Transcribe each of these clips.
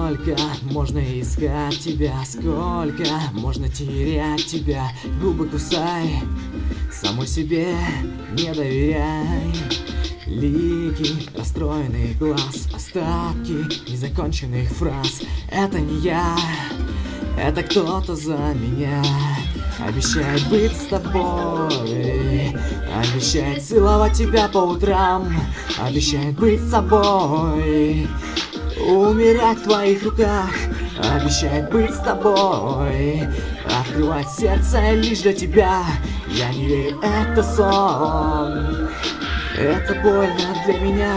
Сколько можно искать тебя, сколько можно терять тебя. Губы кусай, самой себе не доверяй. Лики расстроенных глаз, остатки незаконченных фраз. Это не я, это кто-то за меня. Обещает быть с тобой, обещает целовать тебя по утрам, обещает быть с собой, умирать в твоих руках, обещает быть с тобой, открывать сердце лишь для тебя. Я не верю, это сон, это больно для меня.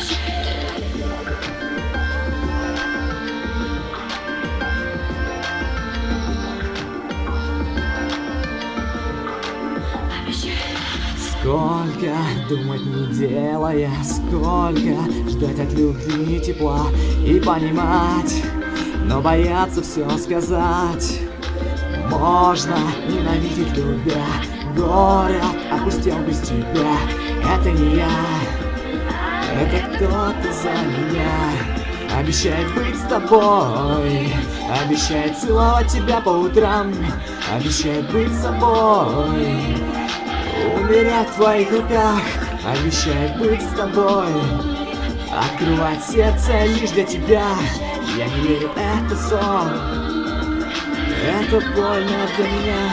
Сколько думать не делая, сколько ждать от любви тепла и понимать, но бояться все сказать. Можно ненавидеть любя, город опустел без тебя. Это не я, это кто-то за меня. Обещает быть с тобой, обещает целовать тебя по утрам, обещает быть с собой, умирать в твоих руках, обещает быть с тобой, открывать сердце лишь для тебя. Я не верю, это сон, это больно для меня.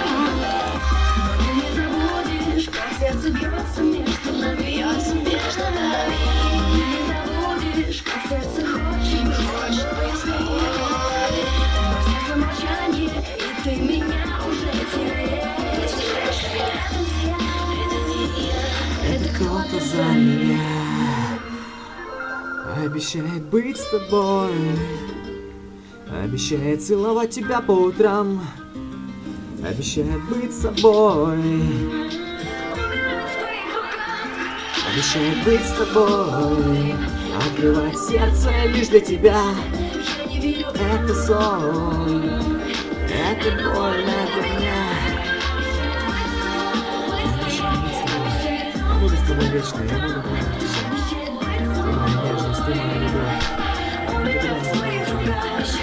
Не забудешь, как сердце бьется между нами, бьется между нами. Не забудешь, как сердце хочет быть с тобой. Сердце молчание, и ты меня уже теряешь. Это кто-то за меня. Обещает быть с тобой, обещает целовать тебя по утрам, обещает быть с собой, обещает быть с тобой, открывать сердце лишь для тебя. Это сон, это больно для меня. Я буду с тобой вечно, я буду помнить тебя. Ты моя нежность, ты моя любовь. Никогда не забуду тебя.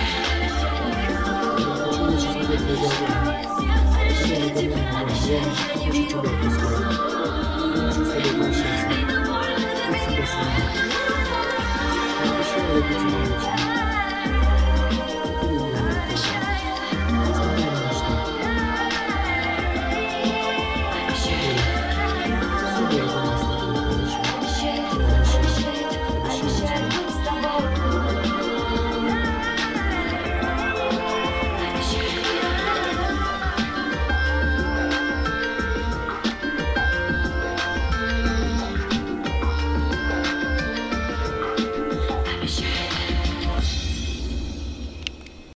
Я хочу лучше смотреть в твои глаза. Я тебя никогда не забуду. Я хочу тебя отпускать. Я хочу с тобой прощаться. Ты всегда со мной. Я обещаю любить тебя вечно. Ты люби меня тоже. Несмотря ни на что. Все будет.